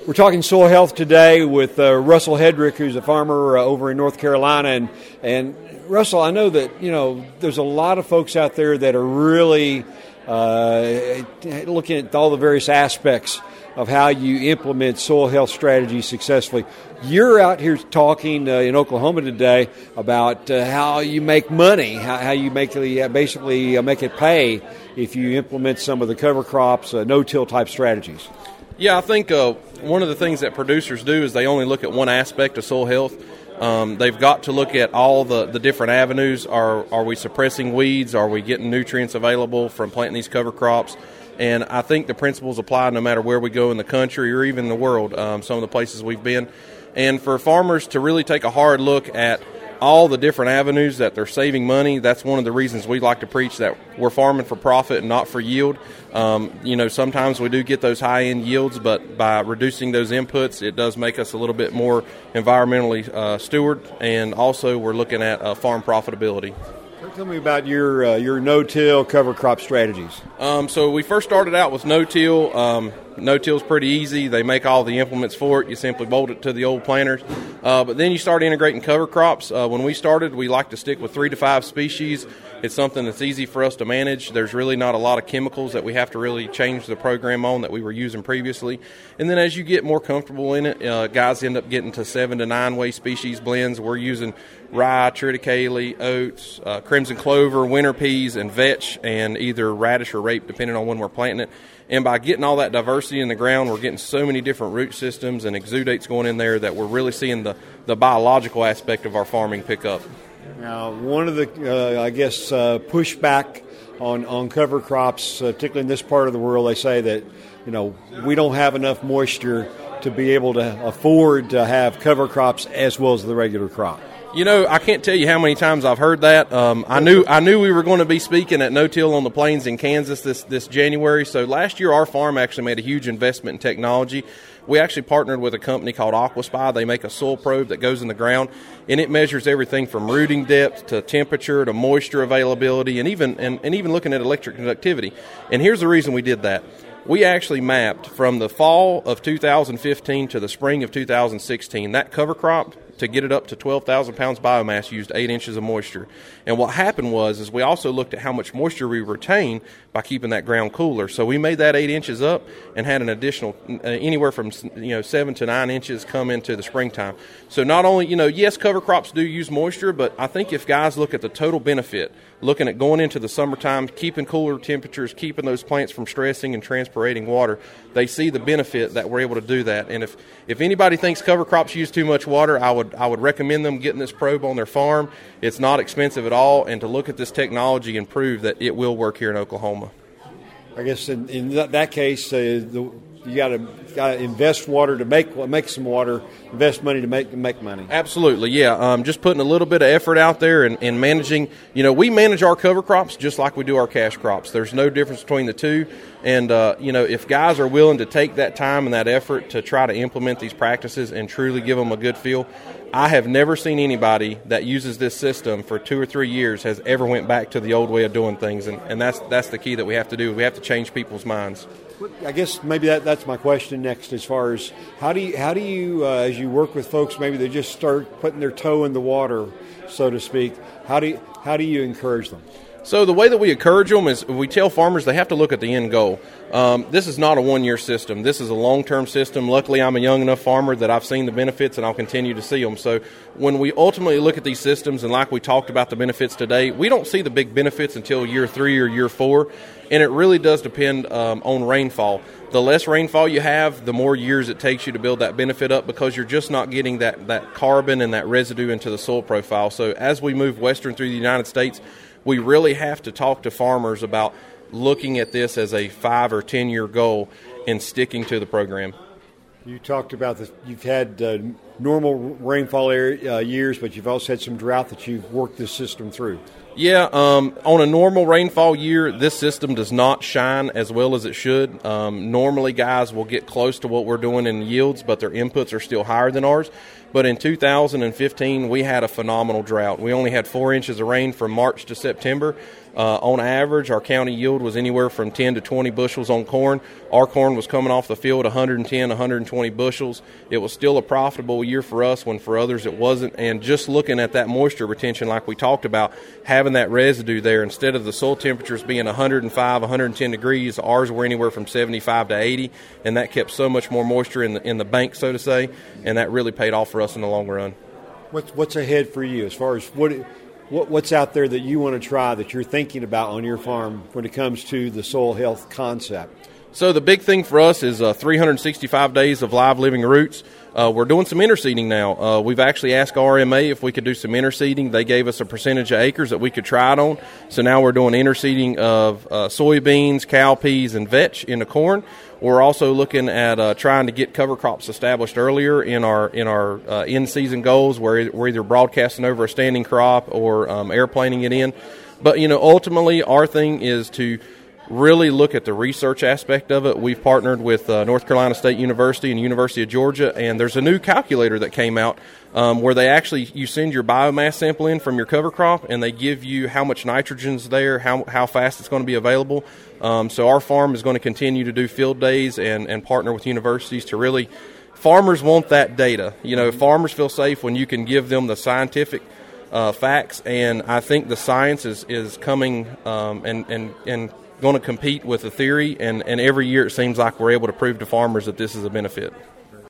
We're talking soil health today with Russell Hedrick, who's a farmer over in North Carolina. And Russell, I know that, there's a lot of folks out there that are really looking at all the various aspects of how you implement soil health strategies successfully. You're out here talking in Oklahoma today about how you make money, how you basically make it pay if you implement some of the cover crops, no-till type strategies. Yeah, I think one of the things that producers do is they only look at one aspect of soil health. They've got to look at all the different avenues. Are we suppressing weeds? Are we getting nutrients available from planting these cover crops? And I think the principles apply no matter where we go in the country or even the world, some of the places we've been. And for farmers to really take a hard look at all the different avenues that they're saving money, that's one of the reasons we like to preach that we're farming for profit and not for yield. Sometimes we do get those high-end yields, but by reducing those inputs, it does make us a little bit more environmentally steward, and also we're looking at farm profitability. Tell me about your no-till cover crop strategies. So we first started out with no-till. No-till is pretty easy. They make all the implements for it. You simply bolt it to the old planters. But then you start integrating cover crops. When we started, we like to stick with 3 to 5 species. It's something that's easy for us to manage. There's really not a lot of chemicals that we have to really change the program on that we were using previously. And then as you get more comfortable in it, guys end up getting to 7 to 9 way species blends. We're using rye, triticale, oats, crimson clover, winter peas, and vetch, and either radish or rape, depending on when we're planting it. And by getting all that diversity in the ground, we're getting so many different root systems and exudates going in there that we're really seeing the biological aspect of our farming pick up. Now, one of the, pushback on cover crops, particularly in this part of the world, they say that, we don't have enough moisture to be able to afford to have cover crops as well as the regular crop. I can't tell you how many times I've heard that. I knew we were going to be speaking at No-Till on the Plains in Kansas this January. So last year our farm actually made a huge investment in technology. We actually partnered with a company called AquaSpy. They make a soil probe that goes in the ground, and it measures everything from rooting depth to temperature to moisture availability, and even looking at electric conductivity. And here's the reason we did that. We actually mapped from the fall of 2015 to the spring of 2016 that cover crop to get it up to 12,000 pounds biomass used 8 inches of moisture. And what happened was we also looked at how much moisture we retain by keeping that ground cooler. So we made that 8 inches up and had an additional anywhere from 7 to 9 inches come into the springtime. So not only, yes, cover crops do use moisture, but I think if guys look at the total benefit, looking at going into the summertime, keeping cooler temperatures, keeping those plants from stressing and transpirating water, they see the benefit that we're able to do that. And if anybody thinks cover crops use too much water, I would recommend them getting this probe on their farm. It's not expensive at all, and to look at this technology and prove that it will work here in Oklahoma. I guess in that case, you got to invest water to make some water, invest money to make money. Absolutely, yeah. Just putting a little bit of effort out there and managing. We manage our cover crops just like we do our cash crops. There's no difference between the two. And, if guys are willing to take that time and that effort to try to implement these practices and truly give them a good feel, I have never seen anybody that uses this system for 2 or 3 years has ever went back to the old way of doing things. And that's the key that we have to do. We have to change people's minds. I guess maybe that's my question next, as far as how do you as you work with folks, maybe they just start putting their toe in the water, so to speak, how do you encourage them? So the way that we encourage them is we tell farmers they have to look at the end goal. This is not a one-year system. This is a long-term system. Luckily, I'm a young enough farmer that I've seen the benefits, and I'll continue to see them. So when we ultimately look at these systems, and like we talked about the benefits today, we don't see the big benefits until year 3 or year 4, and it really does depend on rainfall. The less rainfall you have, the more years it takes you to build that benefit up, because you're just not getting that carbon and that residue into the soil profile. So as we move western through the United States, we really have to talk to farmers about looking at this as a 5 or 10 year goal and sticking to the program. You talked about this. You've had normal rainfall years, but you've also had some drought that you've worked this system through. Yeah, on a normal rainfall year, this system does not shine as well as it should. Normally, guys will get close to what we're doing in yields, but their inputs are still higher than ours. But in 2015, we had a phenomenal drought. We only had 4 inches of rain from March to September. On average, our county yield was anywhere from 10 to 20 bushels on corn. Our corn was coming off the field 110, 120 bushels. It was still a profitable year for us when for others it wasn't. And just looking at that moisture retention like we talked about, having that residue there, instead of the soil temperatures being 105, 110 degrees, ours were anywhere from 75 to 80, and that kept so much more moisture in the bank, so to say, and that really paid off for us in the long run. What's ahead for you as far as what's out there that you want to try that you're thinking about on your farm when it comes to the soil health concept? So the big thing for us is 365 days of live living roots. We're doing some interseeding now. We've actually asked RMA if we could do some interseeding. They gave us a percentage of acres that we could try it on. So now we're doing interseeding of soybeans, cowpeas, and vetch into corn. We're also looking at trying to get cover crops established earlier in our in-season goals, where we're either broadcasting over a standing crop or airplaning it in. But, ultimately our thing is to really look at the research aspect of it. We've partnered with North Carolina State University and University of Georgia, and there's a new calculator that came out where you send your biomass sample in from your cover crop, and they give you how much nitrogen's there, how fast it's going to be available. So our farm is going to continue to do field days and partner with universities to really – farmers want that data. Farmers feel safe when you can give them the scientific facts, and I think the science is coming and going to compete with the theory, and every year it seems like we're able to prove to farmers that this is a benefit.